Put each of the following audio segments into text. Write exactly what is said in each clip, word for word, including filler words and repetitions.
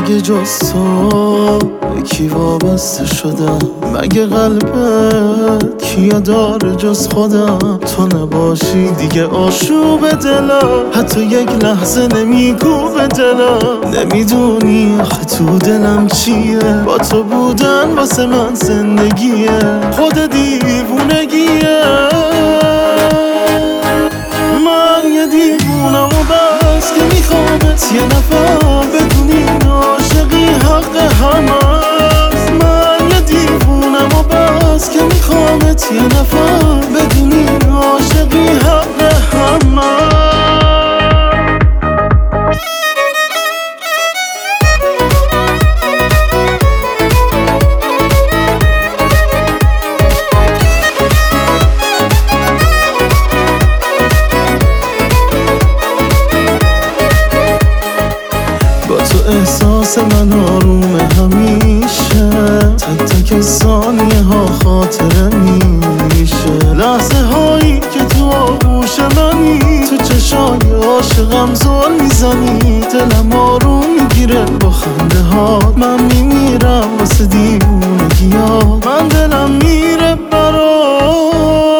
مگه جز تو کی وابسته شدم؟ مگه قلبت کیا داره جز خودم؟ تو نباشی دیگه آشوب دلم، حتی یک لحظه نمیگو به دلم. نمیدونی آخه تو دلم چیه؟ با تو بودن واسه من زندگیه، خود دیوونگیه. من یه دیوونم و بس که میخوامت یه نفر بدونی عاشقی حق همست. من یه دیوونم و بس که میخوامت یه نفر بدونی عاشقی حق همست. احساس من آرومه همیشه، تک تک ثانیه ها خاطره میشه. لحظه هایی که تو آغوش منی، تو چشای عاشقم زل میزنی. دلم آروم میگیره با خنده ها، من میمیرم واسه دیوونگی ها. من دلم میره برات،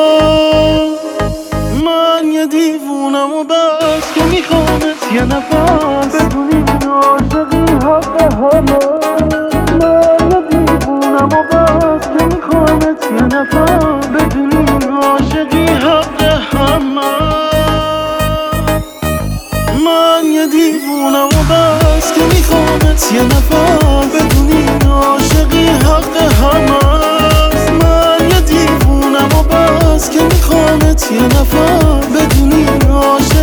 من یه دیوونم و بس که میخوامت یه نفر بدونی عاشقی حق همه. من یه دیوونم و بس که میخوامت یه نفر بدونی عاشقی حق همه. من یه دیوونم و بس که میخوامت یه نفر بدونی عاشقی حق همه. من یه دیوونم و بس که میخوامت یه نفر بدونی عاشقی